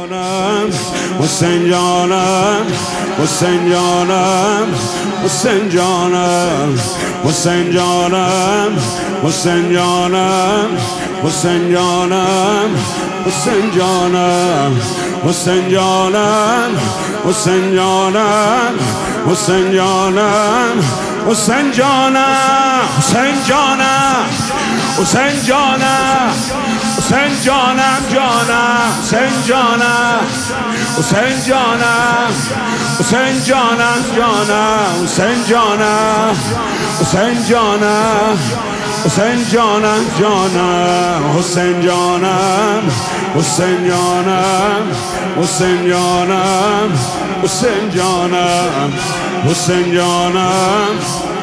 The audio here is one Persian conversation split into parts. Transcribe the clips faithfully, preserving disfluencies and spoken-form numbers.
جانم حسین جانم حسین جانم حسین جانم حسین جانم حسین جانم حسین جانم حسین جانم حسین جانم حسین جانم حسین جانم حسین جانم حسین جانم حسین جانم حسین جانم جانم حسین جانم حسین جانم حسین جانم جانم حسین جانم حسین جانم حسین جانم جانم حسین جانم حسین جانم حسین جانم حسین جانم حسین جانم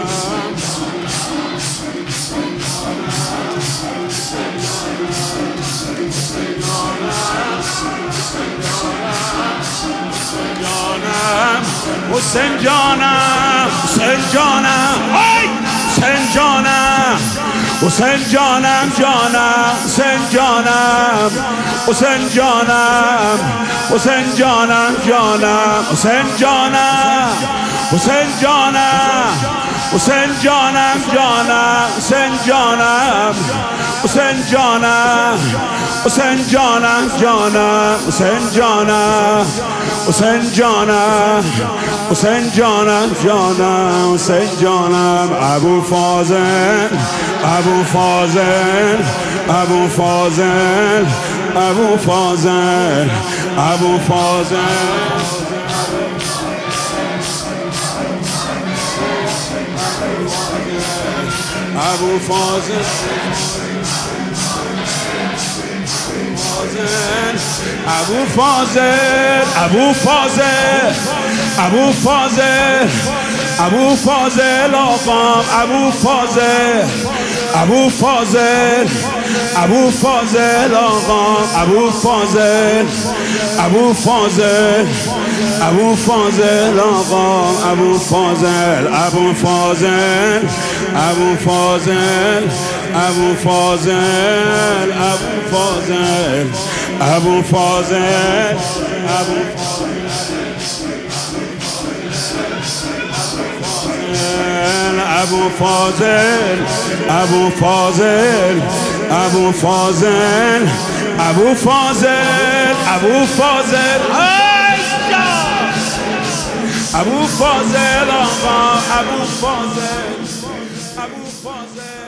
حسین جانم حسین جانم حسین جانم حسین جانم جانم حسین جانم حسین جانم حسین جانم جانم حسین جانم حسین جانم حسین جانم جانم حسین جانم حسین جانم حسین جانم جانم حسین جانم حسین جانم حسین جانم جانم حسین جانم ابو فاضل ابو فاضل ابو فاضل ابو فاضل ابو فاضل ابو فاضل ابو فاضل ابو فاضل ابو فاضل ابو فاضل آقام ابو فاضل ابو فاضل ابو فاضل آقام ابو فاضل ابو فاضل ابو فاضل آقام ابو فاضل ابو فاضل ابو فاضل ابو فاضل ابو فاضل ابو فاضل ابو ابو فاضل ابو فاضل ابو فاضل ابو فاضل ابو فاضل ابو فاضل آقا ابو فاضل ابو فاضل